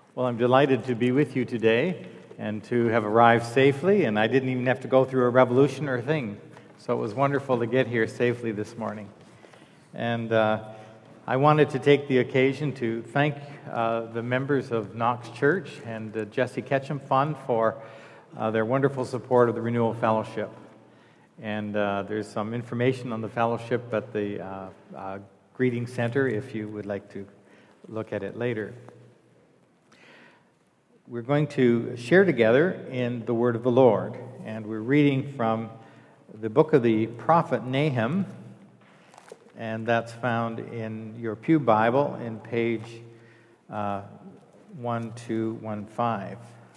Well, I'm delighted to be with you today and to have arrived safely, and I didn't even have to go through a revolution or a thing. So it was wonderful to get here safely this morning. And I wanted to take the occasion to thank the members of Knox Church and Jesse Ketchum Fund for their wonderful support of the Renewal Fellowship. And there's some information on the fellowship at the Greeting Center if you would like to look at it later. We're going to share together in the Word of the Lord, and we're reading from the book of the prophet Nahum, and that's found in your Pew Bible in page 1215.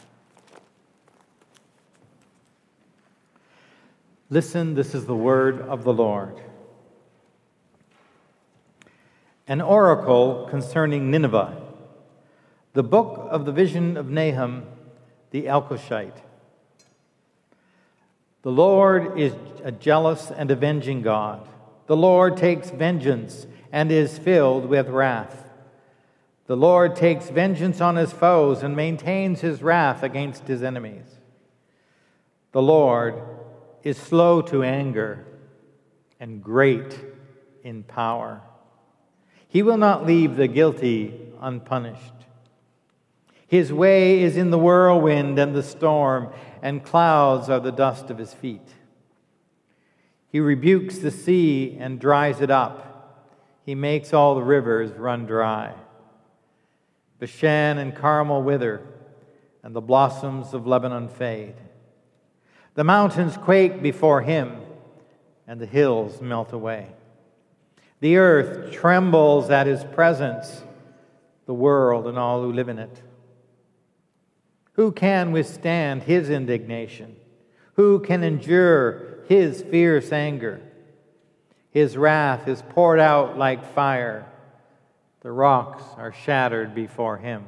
Listen, this is the word of the Lord. An oracle concerning Nineveh. The book of the vision of Nahum the Elkoshite. The Lord is a jealous and avenging God. The Lord takes vengeance and is filled with wrath. The Lord takes vengeance on his foes and maintains his wrath against his enemies. The Lord is slow to anger and great in power. He will not leave the guilty unpunished. His way is in the whirlwind and the storm, and clouds are the dust of his feet. He rebukes the sea and dries it up. He makes all the rivers run dry. Bashan and Carmel wither, and the blossoms of Lebanon fade. The mountains quake before him, and the hills melt away. The earth trembles at his presence, the world and all who live in it. Who can withstand his indignation? Who can endure his fierce anger? His wrath is poured out like fire. The rocks are shattered before him.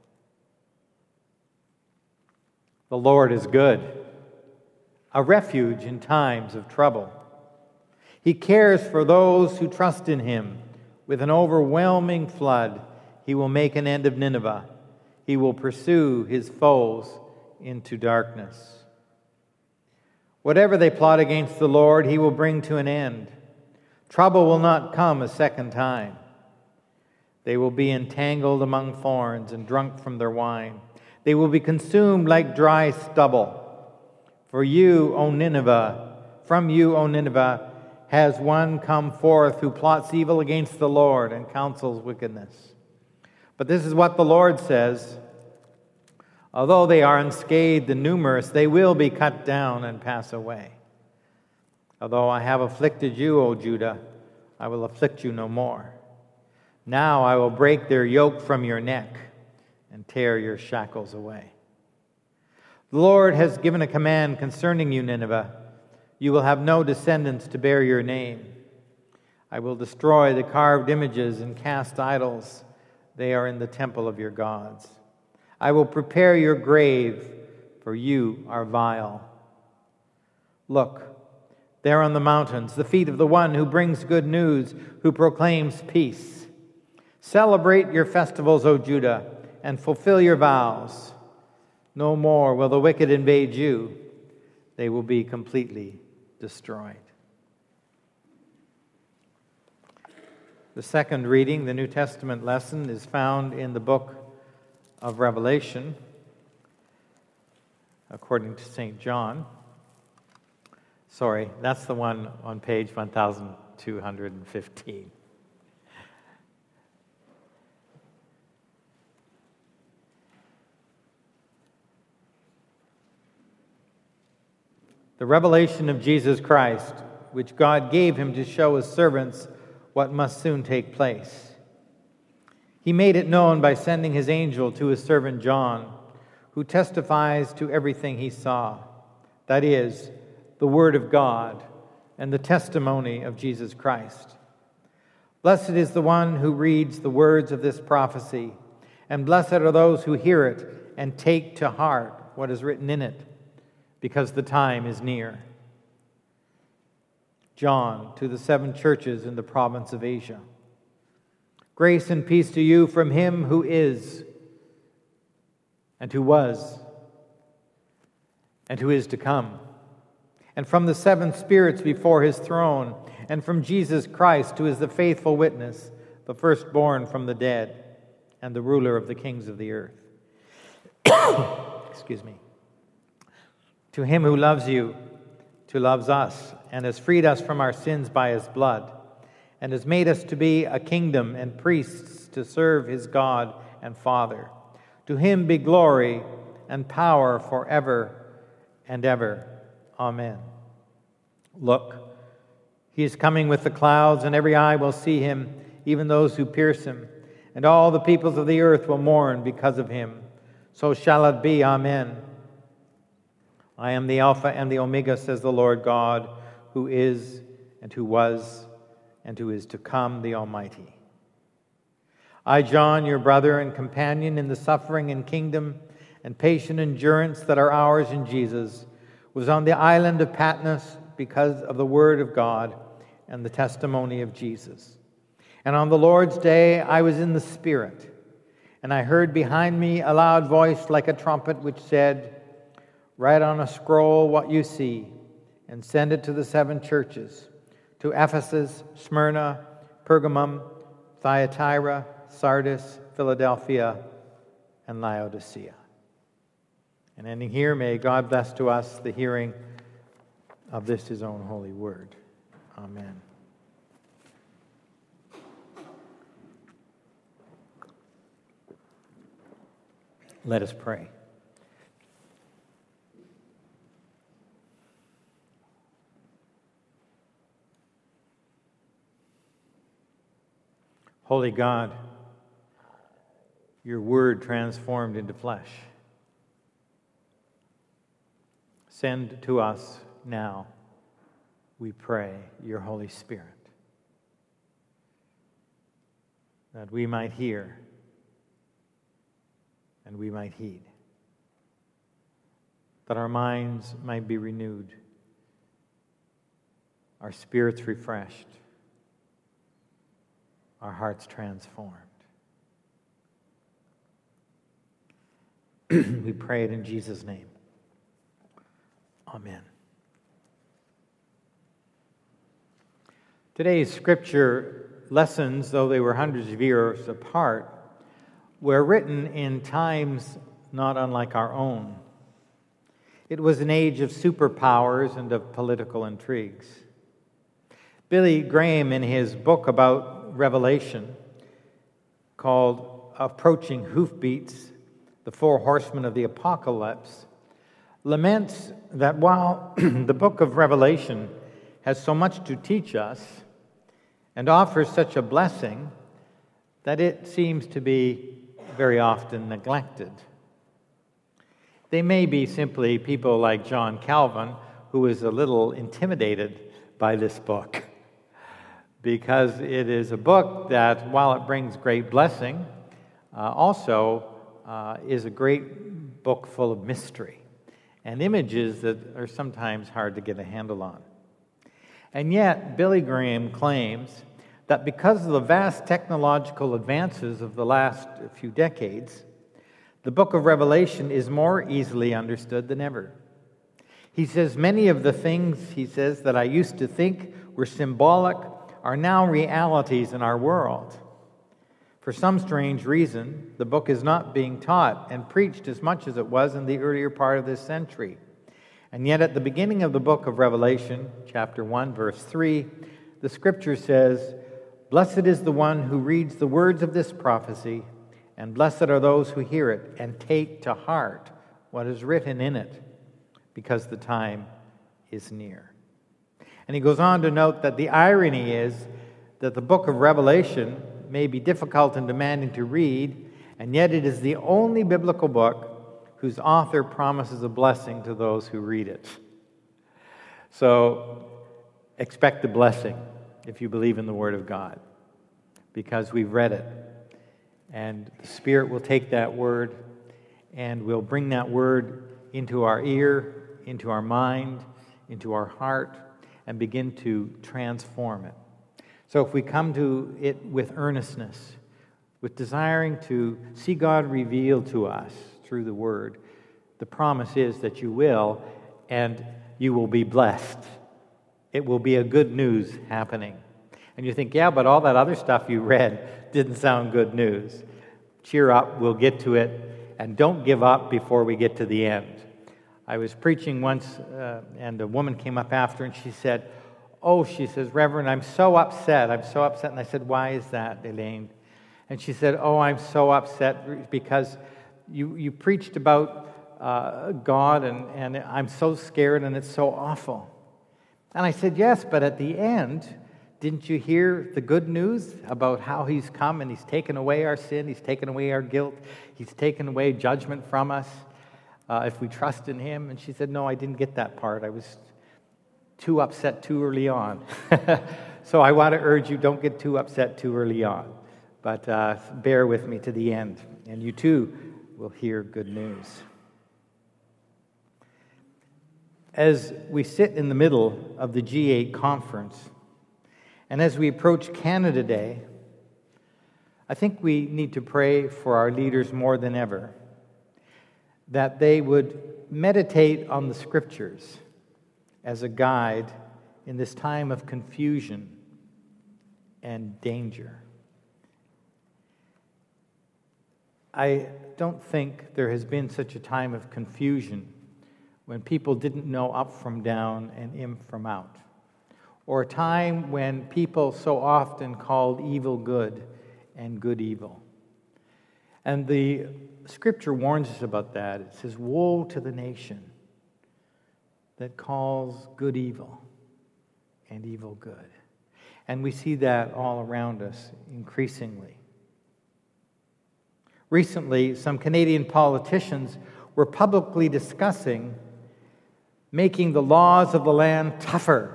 The Lord is good, a refuge in times of trouble. He cares for those who trust in him. With an overwhelming flood, he will make an end of Nineveh. He will pursue his foes into darkness. Whatever they plot against the Lord, he will bring to an end. Trouble will not come a second time. They will be entangled among thorns and drunk from their wine. They will be consumed like dry stubble. For you, O Nineveh, from you, O Nineveh, has one come forth who plots evil against the Lord and counsels wickedness. But this is what the Lord says: although they are unscathed and numerous, they will be cut down and pass away. Although I have afflicted you, O Judah, I will afflict you no more. Now I will break their yoke from your neck and tear your shackles away. The Lord has given a command concerning you, Nineveh. You will have no descendants to bear your name. I will destroy the carved images and cast idols. They are in the temple of your gods. I will prepare your grave, for you are vile. Look, there on the mountains, the feet of the one who brings good news, who proclaims peace. Celebrate your festivals, O Judah, and fulfill your vows. No more will the wicked invade you. They will be completely destroyed. The second reading, the New Testament lesson, is found in the book of Revelation, according to St. John. Sorry, that's the one on page 1215. The revelation of Jesus Christ, which God gave him to show his servants what must soon take place. He made it known by sending his angel to his servant John, who testifies to everything he saw, that is, the word of God and the testimony of Jesus Christ. Blessed is the one who reads the words of this prophecy, and blessed are those who hear it and take to heart what is written in it, because the time is near. John, to the 7 churches in the province of Asia. Grace and peace to you from him who is, and who was, and who is to come, and from the seven spirits before his throne, and from Jesus Christ, who is the faithful witness, the firstborn from the dead, and the ruler of the kings of the earth. Excuse me. To him who loves you, who loves us, and has freed us from our sins by his blood, and has made us to be a kingdom and priests to serve his God and Father. To him be glory and power forever and ever. Amen. Look, he is coming with the clouds, and every eye will see him, even those who pierce him, and all the peoples of the earth will mourn because of him. So shall it be. Amen. I am the Alpha and the Omega, says the Lord God, who is, and who was, and who is to come, the Almighty. I, John, your brother and companion in the suffering and kingdom and patient endurance that are ours in Jesus, was on the island of Patmos because of the word of God and the testimony of Jesus. And on the Lord's day I was in the Spirit, and I heard behind me a loud voice like a trumpet which said, "Write on a scroll what you see, and send it to the seven churches, to Ephesus, Smyrna, Pergamum, Thyatira, Sardis, Philadelphia, and Laodicea." And ending here, may God bless to us the hearing of this his own holy word. Amen. Let us pray. Holy God, your word transformed into flesh. Send to us now, we pray, your Holy Spirit, that we might hear and we might heed, that our minds might be renewed, our spirits refreshed, our hearts transformed. We pray it in Jesus' name. Amen. Today's scripture lessons, though they were hundreds of years apart, were written in times not unlike our own. It was an age of superpowers and of political intrigues. Billy Graham, in his book about Revelation, called Approaching Hoofbeats, the Four Horsemen of the Apocalypse, laments that while the book of Revelation has so much to teach us and offers such a blessing, that it seems to be very often neglected. They may be simply people like John Calvin, who is a little intimidated by this book, because it is a book that, while it brings great blessing, also is a great book full of mystery and images that are sometimes hard to get a handle on. And yet, Billy Graham claims that because of the vast technological advances of the last few decades, the book of Revelation is more easily understood than ever. He says, many of the things, he says, that I used to think were symbolic are now realities in our world. For some strange reason, the book is not being taught and preached as much as it was in the earlier part of this century. And yet at the beginning of the book of Revelation, chapter 1, verse 3, the scripture says, "Blessed is the one who reads the words of this prophecy, and blessed are those who hear it and take to heart what is written in it, because the time is near." And he goes on to note that the irony is that the book of Revelation may be difficult and demanding to read, and yet it is the only biblical book whose author promises a blessing to those who read it. So expect a blessing if you believe in the Word of God, because we've read it. And the Spirit will take that Word and will bring that Word into our ear, into our mind, into our heart, and begin to transform it. So if we come to it with earnestness, with desiring to see God revealed to us through the Word. The promise is that you will, and you will be blessed. It will be a good news happening. And you think, yeah, but all that other stuff you read didn't sound good news. Cheer up, we'll get to it, and don't give up before we get to the end. I was preaching once, and a woman came up after, and she said, she says, Reverend, I'm so upset. And I said, why is that, Elaine? And she said, I'm so upset because you preached about God, and I'm so scared, and it's so awful. And I said, yes, but at the end, didn't you hear the good news about how He's come and He's taken away our sin, He's taken away our guilt, He's taken away judgment from us if we trust in Him? And she said, no, I didn't get that part. I was too upset too early on. So I want to urge you, don't get too upset too early on. But bear with me to the end, and you too will hear good news. As we sit in the middle of the G8 conference, and as we approach Canada Day, I think we need to pray for our leaders more than ever, that they would meditate on the Scriptures as a guide in this time of confusion and danger. I don't think there has been such a time of confusion when people didn't know up from down and in from out, or a time when people so often called evil good and good evil. And the Scripture warns us about that. It says, woe to the nation that calls good evil and evil good. And we see that all around us increasingly. Recently, some Canadian politicians were publicly discussing making the laws of the land tougher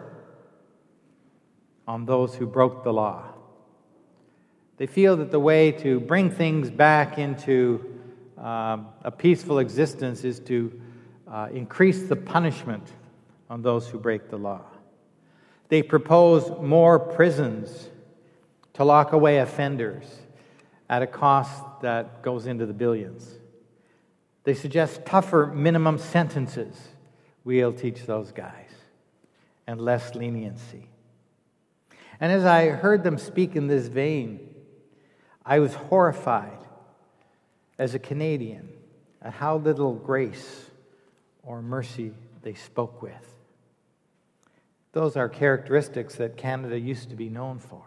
on those who broke the law. They feel that the way to bring things back into a peaceful existence is to increase the punishment on those who break the law. They propose more prisons to lock away offenders at a cost that goes into the billions. They suggest tougher minimum sentences. We'll teach those guys, and less leniency. And as I heard them speak in this vein, I was horrified as a Canadian at how little grace or mercy they spoke with. Those are characteristics that Canada used to be known for.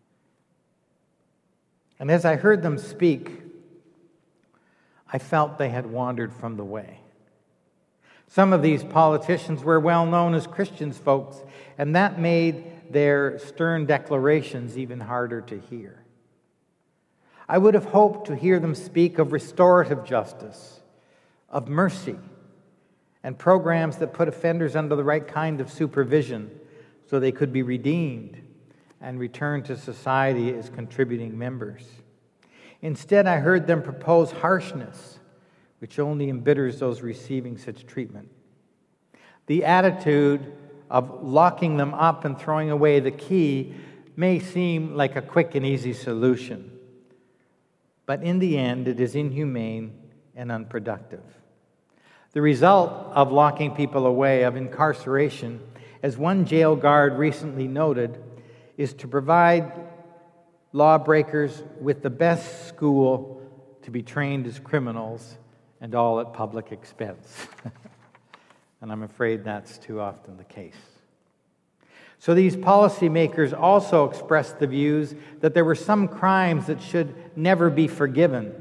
And as I heard them speak, I felt they had wandered from the way. Some of these politicians were well known as Christians folks, and that made their stern declarations even harder to hear. I would have hoped to hear them speak of restorative justice, of mercy, and programs that put offenders under the right kind of supervision so they could be redeemed and returned to society as contributing members. Instead, I heard them propose harshness, which only embitters those receiving such treatment. The attitude of locking them up and throwing away the key may seem like a quick and easy solution, but in the end, it is inhumane and unproductive. The result of locking people away, of incarceration, as one jail guard recently noted, is to provide lawbreakers with the best school to be trained as criminals, and all at public expense. And I'm afraid that's too often the case. So these policymakers also expressed the views that there were some crimes that should never be forgiven.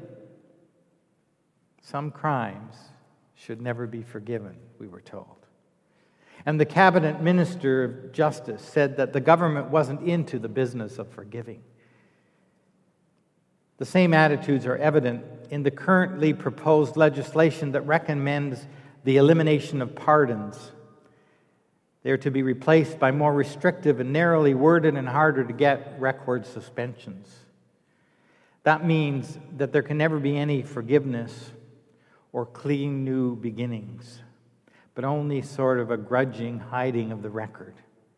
Some crimes should never be forgiven, we were told. And the cabinet minister of justice said that the government wasn't into the business of forgiving. The same attitudes are evident in the currently proposed legislation that recommends the elimination of pardons. They are to be replaced by more restrictive and narrowly worded and harder to get record suspensions. That means that there can never be any forgiveness or clean new beginnings, but only sort of a grudging hiding of the record.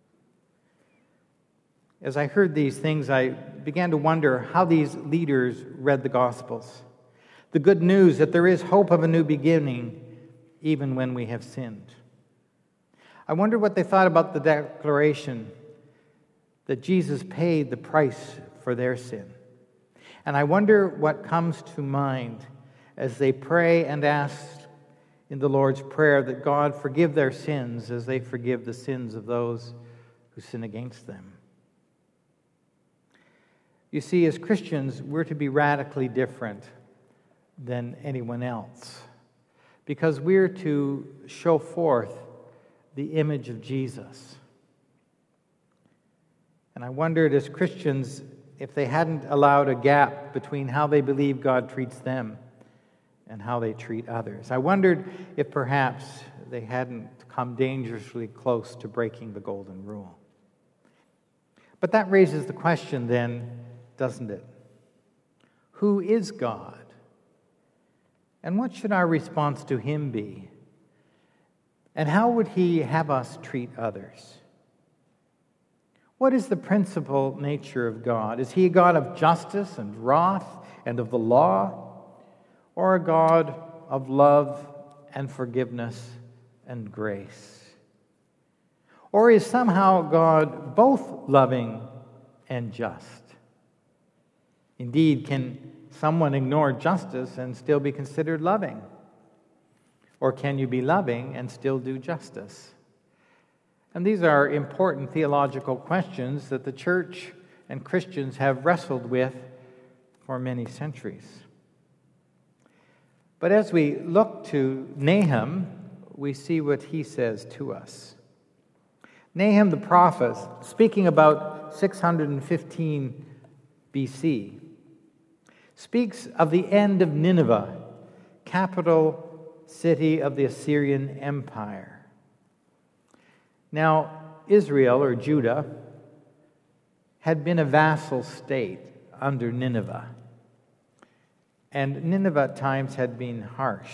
As I heard these things, I began to wonder how these leaders read the Gospels. the good news that there is hope of a new beginning even when we have sinned. I wonder what they thought about the declaration that Jesus paid the price for their sin. And I wonder what comes to mind as they pray and ask in the Lord's Prayer that God forgive their sins as they forgive the sins of those who sin against them. You see, as Christians, we're to be radically different than anyone else because we're to show forth the image of Jesus. And I wondered as Christians if they hadn't allowed a gap between how they believe God treats them and how they treat others. I wondered if perhaps they hadn't come dangerously close to breaking the golden rule. But that raises the question then, doesn't it? Who is God? And what should our response to him be? And how would he have us treat others? What is the principal nature of God? Is he a God of justice and wrath and of the law, or a God of love and forgiveness and grace? Or is somehow God both loving and just? Indeed, can someone ignore justice and still be considered loving? Or can you be loving and still do justice? And these are important theological questions that the church and Christians have wrestled with for many centuries. But as we look to Nahum, we see what he says to us. Nahum the prophet, speaking about 615 BC, speaks of the end of Nineveh, capital city of the Assyrian Empire. Now, Israel, or Judah, had been a vassal state under Nineveh. And Nineveh at times had been harsh.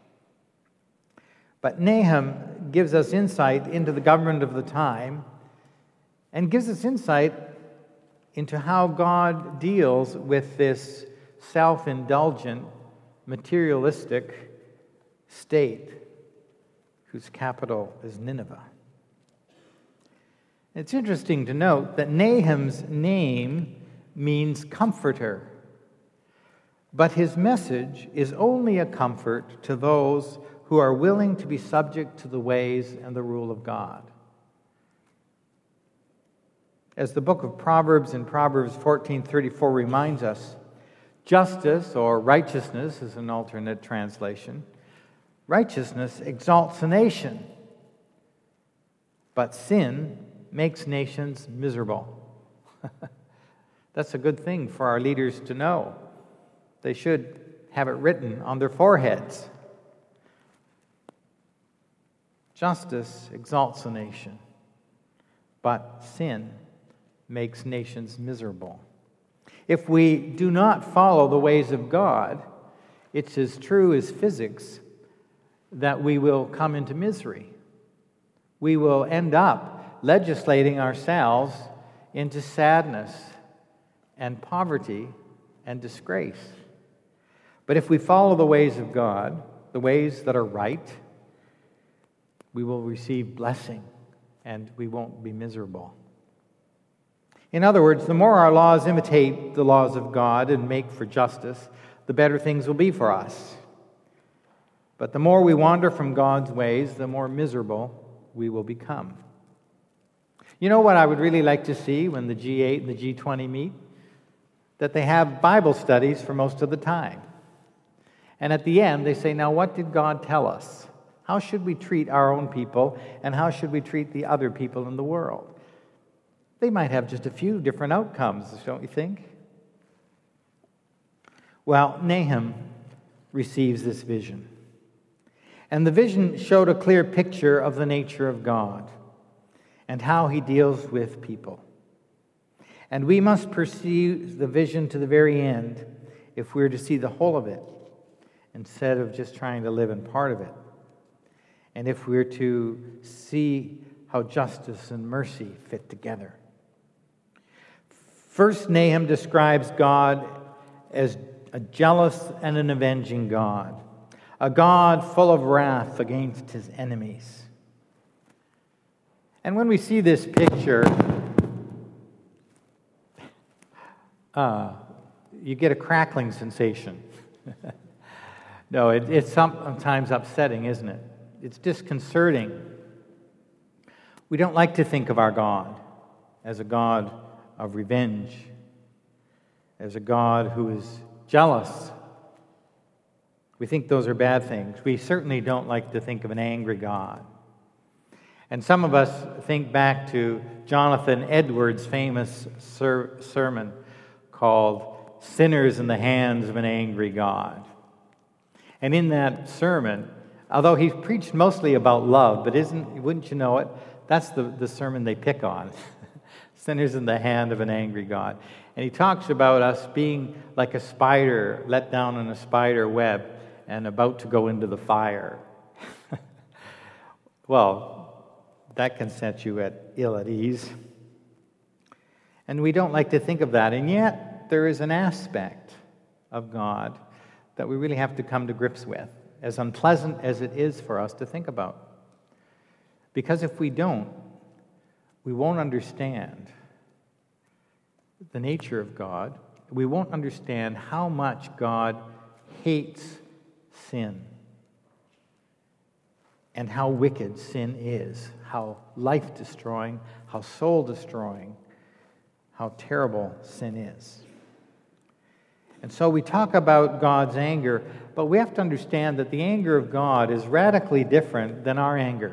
But Nahum gives us insight into the government of the time and gives us insight into how God deals with this self-indulgent, materialistic state whose capital is Nineveh. It's interesting to note that Nahum's name means comforter, but his message is only a comfort to those who are willing to be subject to the ways and the rule of God. As the book of Proverbs in Proverbs 14:34 reminds us, justice or righteousness is an alternate translation. Righteousness exalts a nation, but sin makes nations miserable. That's a good thing for our leaders to know. They should have it written on their foreheads. Justice exalts a nation, but sin makes nations miserable. If we do not follow the ways of God, it's as true as physics that we will come into misery. We will end up legislating ourselves into sadness and poverty and disgrace. But if we follow the ways of God, the ways that are right, we will receive blessing and we won't be miserable. In other words, the more our laws imitate the laws of God and make for justice, the better things will be for us. But the more we wander from God's ways, the more miserable we will become. You know what I would really like to see when the G8 and the G20 meet? That they have Bible studies for most of the time. And at the end, they say, now what did God tell us? How should we treat our own people, and how should we treat the other people in the world? They might have just a few different outcomes, don't you think? Well, Nahum receives this vision. And the vision showed a clear picture of the nature of God and how he deals with people. And we must pursue the vision to the very end if we're to see the whole of it instead of just trying to live in part of it. And if we're to see how justice and mercy fit together. First, Nahum describes God as a jealous and an avenging God, a God full of wrath against his enemies. And when we see this picture, you get a crackling sensation. No, it's sometimes upsetting, isn't it? It's disconcerting. We don't like to think of our God as a God of revenge, as a God who is jealous. We think those are bad things. We certainly don't like to think of an angry God. And some of us think back to Jonathan Edwards' famous sermon called Sinners in the Hands of an Angry God. And in that sermon, although he preached mostly about love, but wouldn't you know it, that's the sermon they pick on. Sinners in the hand of an angry God. And he talks about us being like a spider let down in a spider web and about to go into the fire. Well, that can set you ill at ease. And we don't like to think of that. And yet, there is an aspect of God that we really have to come to grips with, as unpleasant as it is for us to think about. Because if we don't, we won't understand the nature of God. We won't understand how much God hates sin and how wicked sin is, how life-destroying, how soul-destroying, how terrible sin is. And so we talk about God's anger, but we have to understand that the anger of God is radically different than our anger.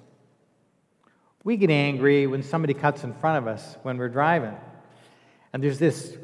We get angry when somebody cuts in front of us when we're driving. And there's this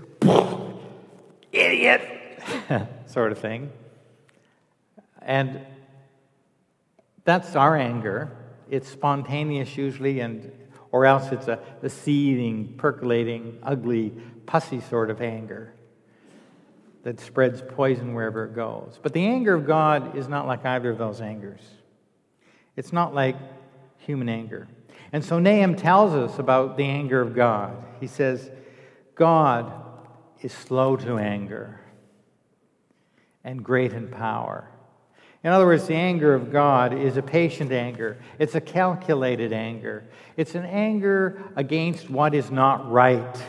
idiot sort of thing. And that's our anger. It's spontaneous usually, or else it's a seething, percolating, ugly, pussy sort of anger that spreads poison wherever it goes. But the anger of God is not like either of those angers. It's not like human anger. And so Nahum tells us about the anger of God. He says, God is slow to anger and great in power. In other words, the anger of God is a patient anger. It's a calculated anger. It's an anger against what is not right.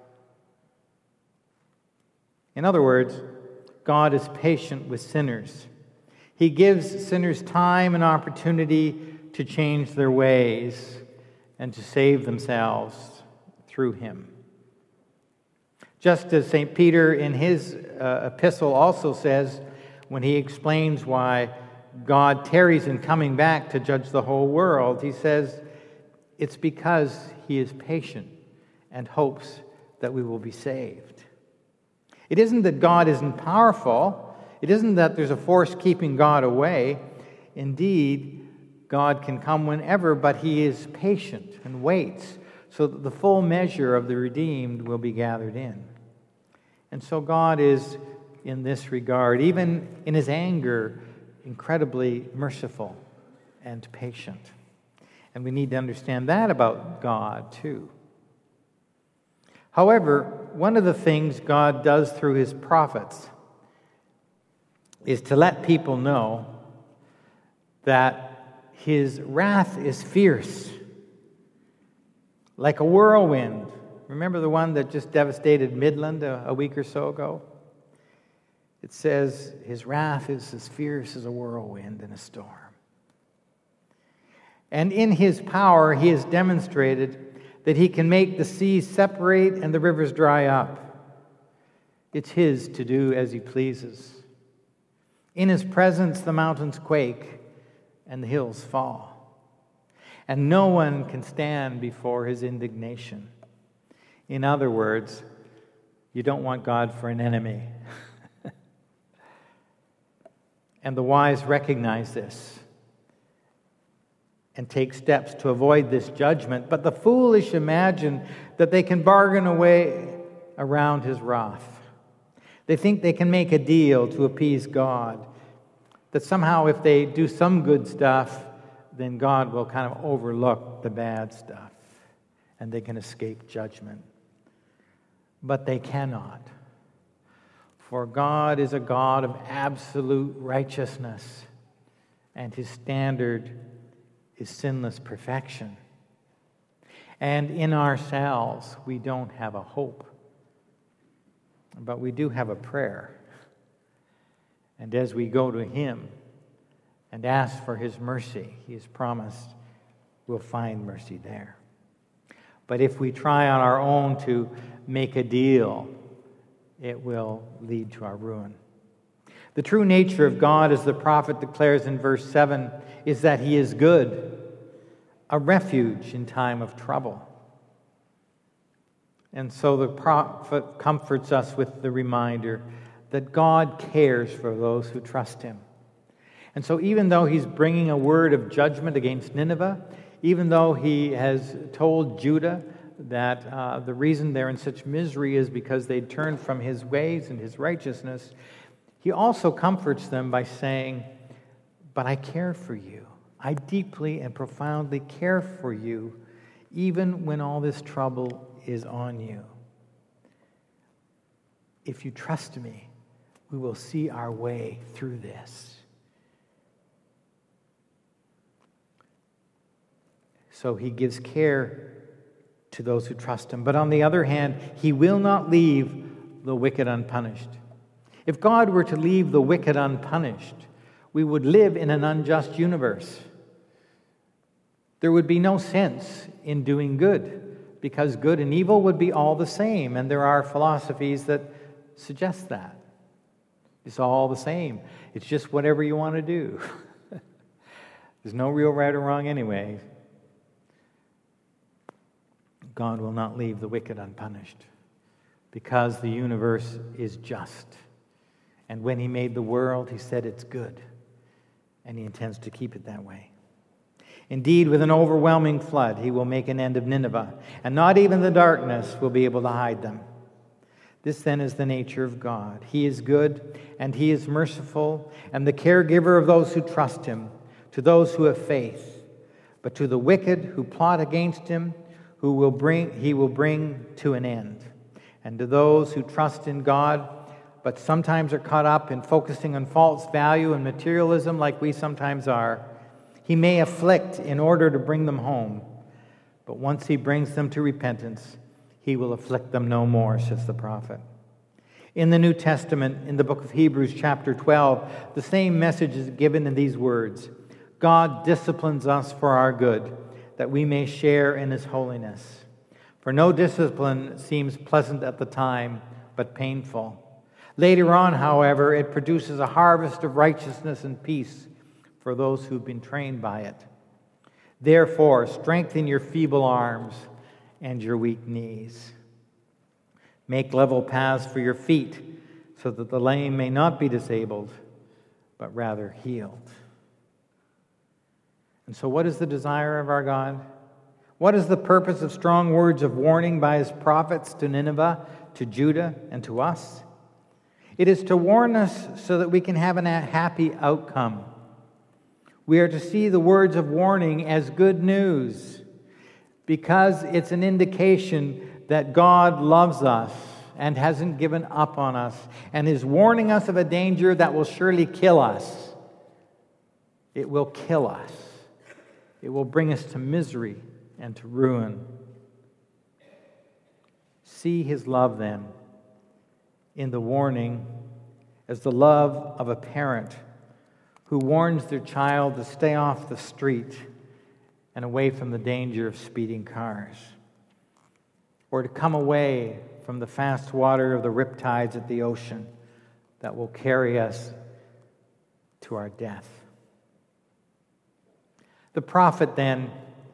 In other words, God is patient with sinners. He gives sinners time and opportunity to change their ways and to save themselves through Him. Just as St. Peter in his epistle also says, when he explains why God tarries in coming back to judge the whole world, he says, it's because He is patient and hopes that we will be saved. It isn't that God isn't powerful. It isn't that there's a force keeping God away. Indeed, God can come whenever, but He is patient and waits so that the full measure of the redeemed will be gathered in. And so God is, in this regard, even in His anger, incredibly merciful and patient. And we need to understand that about God, too. However, one of the things God does through His prophets is to let people know that His wrath is fierce, like a whirlwind. Remember the one that just devastated Midland a week or so ago? It says, His wrath is as fierce as a whirlwind in a storm. And in His power, He has demonstrated that He can make the seas separate and the rivers dry up. It's His to do as He pleases. In His presence, the mountains quake and the hills fall. And no one can stand before His indignation. In other words, you don't want God for an enemy. And the wise recognize this and take steps to avoid this judgment. But the foolish imagine that they can bargain away around His wrath. They think they can make a deal to appease God, that somehow if they do some good stuff, then God will kind of overlook the bad stuff and they can escape judgment. But they cannot. For God is a God of absolute righteousness, and his standard is sinless perfection. And in ourselves, we don't have a hope, but we do have a prayer. And as we go to him and ask for his mercy, he has promised we'll find mercy there. But if we try on our own to make a deal, it will lead to our ruin. The true nature of God, as the prophet declares in verse 7, is that he is good, a refuge in time of trouble. And so the prophet comforts us with the reminder that God cares for those who trust him. And so even though he's bringing a word of judgment against Nineveh, even though he has told Judah that the reason they're in such misery is because they turned from his ways and his righteousness, he also comforts them by saying, but I care for you. I deeply and profoundly care for you, even when all this trouble is on you. If you trust me, we will see our way through this. So he gives care to those who trust him. But on the other hand, he will not leave the wicked unpunished. If God were to leave the wicked unpunished, we would live in an unjust universe. There would be no sense in doing good, because good and evil would be all the same. And there are philosophies that suggest that. It's all the same. It's just whatever you want to do. There's no real right or wrong anyway. God will not leave the wicked unpunished, because the universe is just. And when he made the world, he said it's good, and he intends to keep it that way. Indeed, with an overwhelming flood, he will make an end of Nineveh, and not even the darkness will be able to hide them. This then is the nature of God. He is good, and he is merciful, and the caregiver of those who trust him, to those who have faith. But to the wicked who plot against him, he will bring to an end. And to those who trust in God, but sometimes are caught up in focusing on false value and materialism like we sometimes are, he may afflict in order to bring them home. But once he brings them to repentance, he will afflict them no more, says the prophet. In the New Testament, in the book of Hebrews chapter 12, the same message is given in these words: God disciplines us for our good, that we may share in his holiness. For no discipline seems pleasant at the time, but painful. Later on, however, it produces a harvest of righteousness and peace for those who've been trained by it. Therefore, strengthen your feeble arms and your weak knees. Make level paths for your feet, so that the lame may not be disabled, but rather healed. And so what is the desire of our God? What is the purpose of strong words of warning by his prophets to Nineveh, to Judah, and to us? It is to warn us so that we can have a happy outcome. We are to see the words of warning as good news, because it's an indication that God loves us and hasn't given up on us, and is warning us of a danger that will surely kill us. It will kill us. It will bring us to misery and to ruin. See his love, then, in the warning as the love of a parent who warns their child to stay off the street and away from the danger of speeding cars, or to come away from the fast water of the riptides at the ocean that will carry us to our death. The prophet then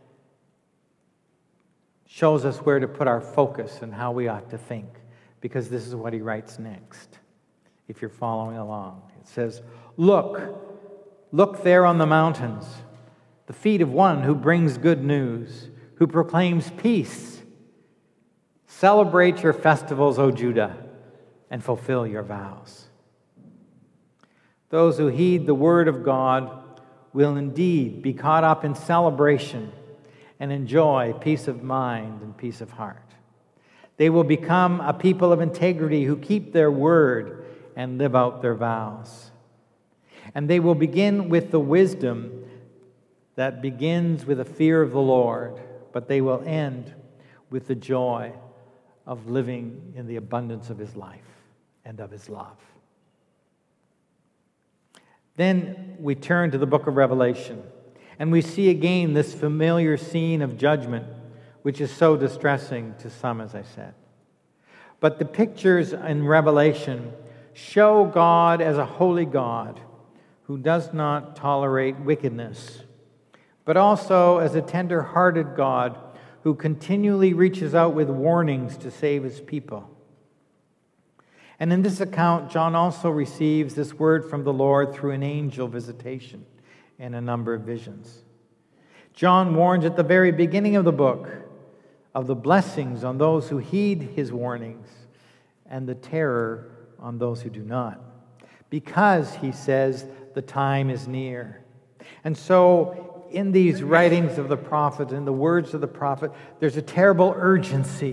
shows us where to put our focus and how we ought to think, because this is what he writes next, if you're following along. It says, Look there on the mountains, the feet of one who brings good news, who proclaims peace. Celebrate your festivals, O Judah, and fulfill your vows. Those who heed the word of God will indeed be caught up in celebration and enjoy peace of mind and peace of heart. They will become a people of integrity who keep their word and live out their vows. And they will begin with the wisdom that begins with a fear of the Lord, but they will end with the joy of living in the abundance of His life and of His love. Then we turn to the book of Revelation, and we see again this familiar scene of judgment, which is so distressing to some, as I said. But the pictures in Revelation show God as a holy God who does not tolerate wickedness, but also as a tender-hearted God who continually reaches out with warnings to save His people. And in this account, John also receives this word from the Lord through an angel visitation and a number of visions. John warns at the very beginning of the book of the blessings on those who heed his warnings and the terror on those who do not. Because, he says, the time is near. And so, in these writings of the prophet, in the words of the prophet, there's a terrible urgency.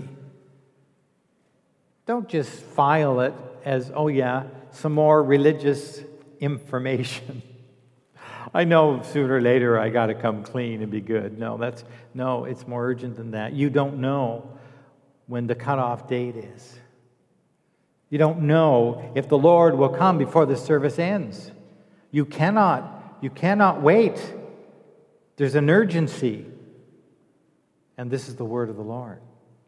Don't just file it as, oh yeah, some more religious information. I know sooner or later I got to come clean and be good. No, it's more urgent than that. You don't know when the cutoff date is. You don't know if the Lord will come before the service ends. You cannot wait. There's an urgency. And this is the word of the Lord.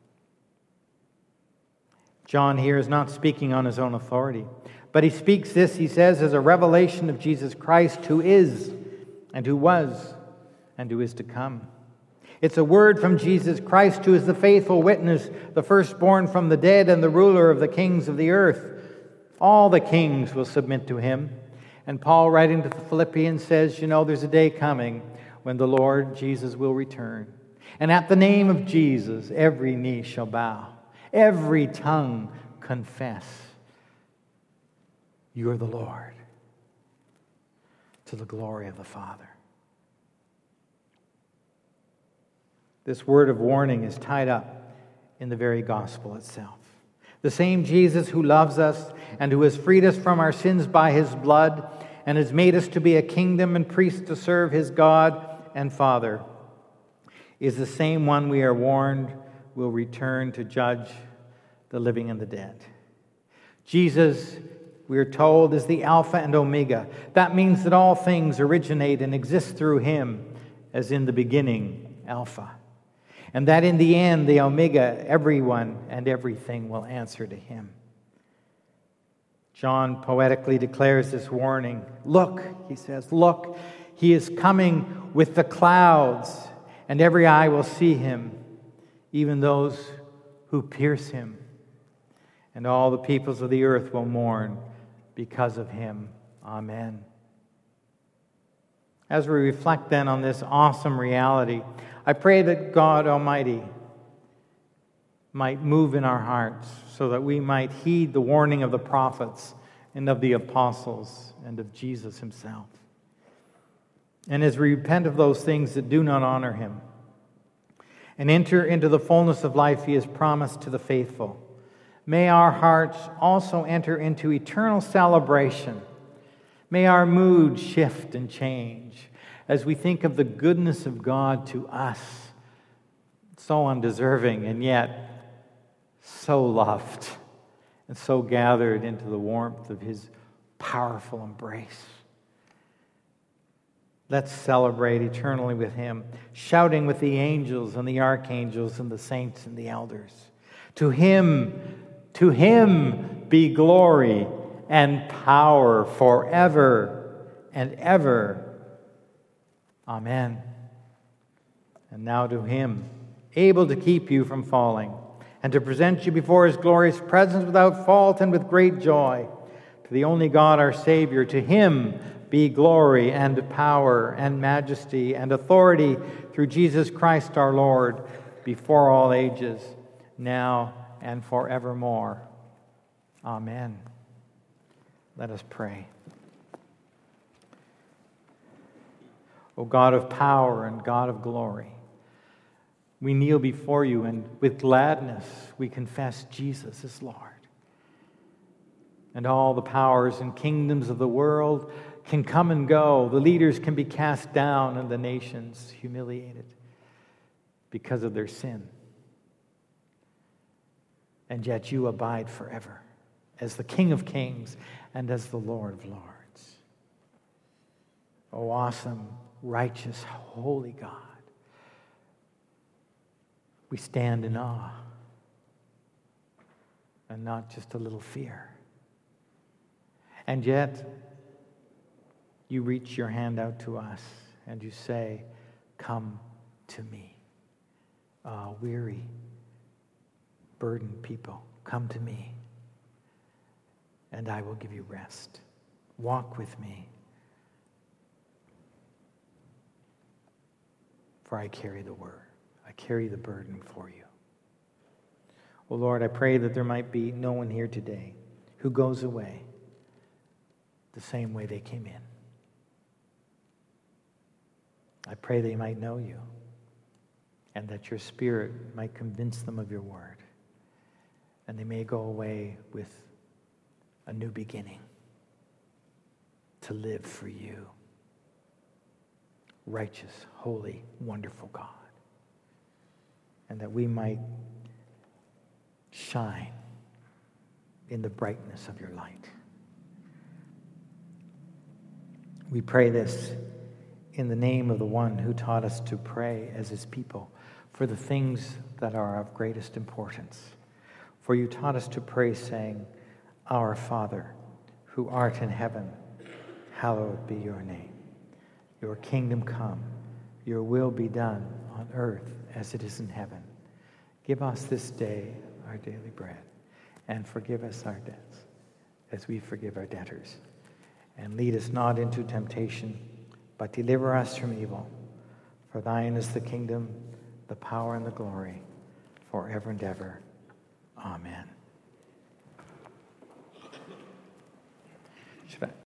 John here is not speaking on his own authority, but he speaks this, he says, as a revelation of Jesus Christ, who is, and who was, and who is to come. It's a word from Jesus Christ, who is the faithful witness, the firstborn from the dead, and the ruler of the kings of the earth. All the kings will submit to him. And Paul, writing to the Philippians, says, there's a day coming when the Lord Jesus will return. And at the name of Jesus, every knee shall bow. Every tongue confess, you are the Lord, to the glory of the Father. This word of warning is tied up in the very gospel itself. The same Jesus who loves us and who has freed us from our sins by His blood and has made us to be a kingdom and priests to serve His God and Father is the same one we are warned will return to judge the living and the dead. Jesus, we are told, is the Alpha and Omega. That means that all things originate and exist through Him, as in the beginning, Alpha. And that in the end, the Omega, everyone and everything will answer to Him. John poetically declares this warning. Look, he says, look, He is coming with the clouds, and every eye will see Him, even those who pierce Him. And all the peoples of the earth will mourn because of Him. Amen. As we reflect then on this awesome reality, I pray that God Almighty might move in our hearts so that we might heed the warning of the prophets and of the apostles and of Jesus Himself. And as we repent of those things that do not honor Him and enter into the fullness of life He has promised to the faithful, may our hearts also enter into eternal celebration. May our mood shift and change as we think of the goodness of God to us, so undeserving and yet so loved and so gathered into the warmth of His powerful embrace. Let's celebrate eternally with Him, shouting with the angels and the archangels and the saints and the elders. To Him be glory and power forever and ever. Amen. And now to Him, able to keep you from falling and to present you before His glorious presence without fault and with great joy. To the only God, our Savior, to Him be glory and power and majesty and authority through Jesus Christ our Lord, before all ages, now and forevermore. Amen. Let us pray. O God of power and God of glory, we kneel before You, and with gladness we confess Jesus is Lord. And all the powers and kingdoms of the world can come and go. The leaders can be cast down and the nations humiliated because of their sin. And yet you abide forever as the King of Kings and as the Lord of Lords. O awesome, righteous, holy God, we stand in awe and not just a little fear. And yet, you reach your hand out to us and you say, "Come to me." Weary, burdened people, come to me, and I will give you rest. Walk with me, for I carry the word. I carry the burden for you. Oh Lord, I pray that there might be no one here today who goes away the same way they came in. I pray they might know you and that your Spirit might convince them of your word, and they may go away with a new beginning to live for you. Righteous, holy, wonderful God. And that we might shine in the brightness of your light. We pray this in the name of the one who taught us to pray as his people for the things that are of greatest importance. For you taught us to pray saying, "Our Father, who art in heaven, hallowed be your name. Your kingdom come, your will be done on earth as it is in heaven. Give us this day our daily bread, and forgive us our debts as we forgive our debtors. And lead us not into temptation, but deliver us from evil. For thine is the kingdom, the power, and the glory, forever and ever. Amen."